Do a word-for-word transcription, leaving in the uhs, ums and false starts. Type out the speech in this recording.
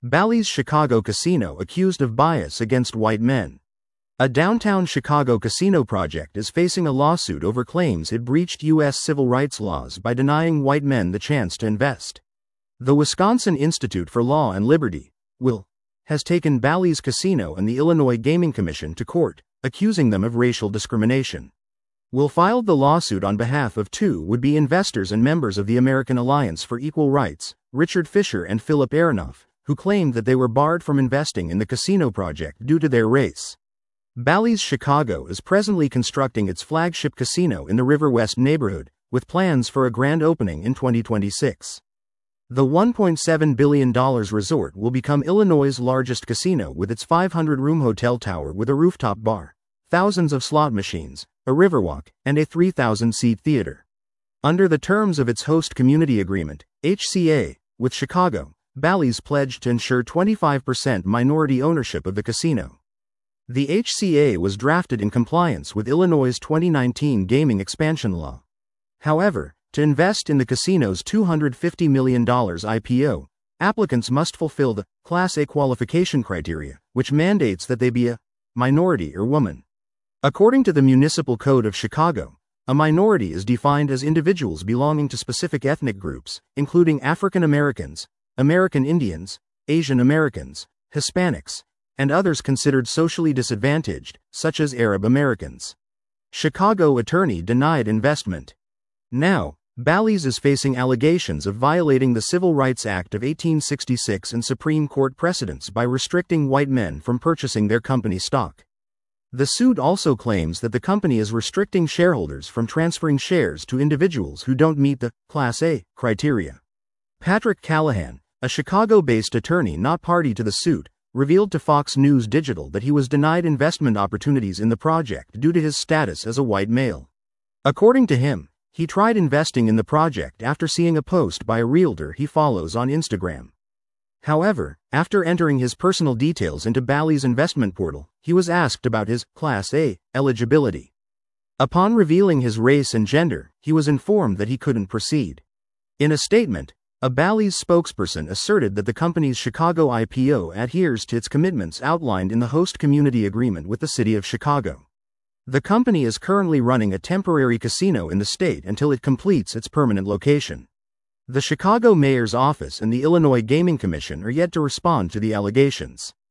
Bally's Chicago casino accused of bias against white men. A downtown Chicago casino project is facing a lawsuit over claims it breached U S civil rights laws by denying white men the chance to invest. The Wisconsin Institute for Law and Liberty, W I L, has taken Bally's Casino and the Illinois Gaming Commission to court, accusing them of racial discrimination. W I L filed the lawsuit on behalf of two would-be investors and members of the American Alliance for Equal Rights, Richard Fisher and Philip Aronoff, who claimed that they were barred from investing in the casino project due to their race. Bally's Chicago is presently constructing its flagship casino in the River West neighborhood, with plans for a grand opening in twenty twenty-six. The one point seven billion dollars resort will become Illinois' largest casino with its five hundred room hotel tower with a rooftop bar, thousands of slot machines, a riverwalk, and a three thousand seat theater. Under the terms of its host community agreement, H C A, with Chicago, Bally's pledged to ensure twenty-five percent minority ownership of the casino. The H C A was drafted in compliance with Illinois' twenty nineteen gaming expansion law. However, to invest in the casino's two hundred fifty million dollars I P O, applicants must fulfill the Class A qualification criteria, which mandates that they be a minority or woman. According to the Municipal Code of Chicago, a minority is defined as individuals belonging to specific ethnic groups, including African Americans, American Indians, Asian Americans, Hispanics, and others considered socially disadvantaged, such as Arab Americans. Chicago attorney denied investment. Now, Bally's is facing allegations of violating the Civil Rights Act of eighteen sixty-six and Supreme Court precedents by restricting white men from purchasing their company stock. The suit also claims that the company is restricting shareholders from transferring shares to individuals who don't meet the Class A criteria. Patrick Callahan, a Chicago-based attorney not party to the suit, revealed to Fox News Digital that he was denied investment opportunities in the project due to his status as a white male. According to him, he tried investing in the project after seeing a post by a realtor he follows on Instagram. However, after entering his personal details into Bally's investment portal, he was asked about his Class A eligibility. Upon revealing his race and gender, he was informed that he couldn't proceed. In a statement, a Bally's spokesperson asserted that the company's Chicago I P O adheres to its commitments outlined in the host community agreement with the city of Chicago. The company is currently running a temporary casino in the state until it completes its permanent location. The Chicago mayor's office and the Illinois Gaming Commission are yet to respond to the allegations.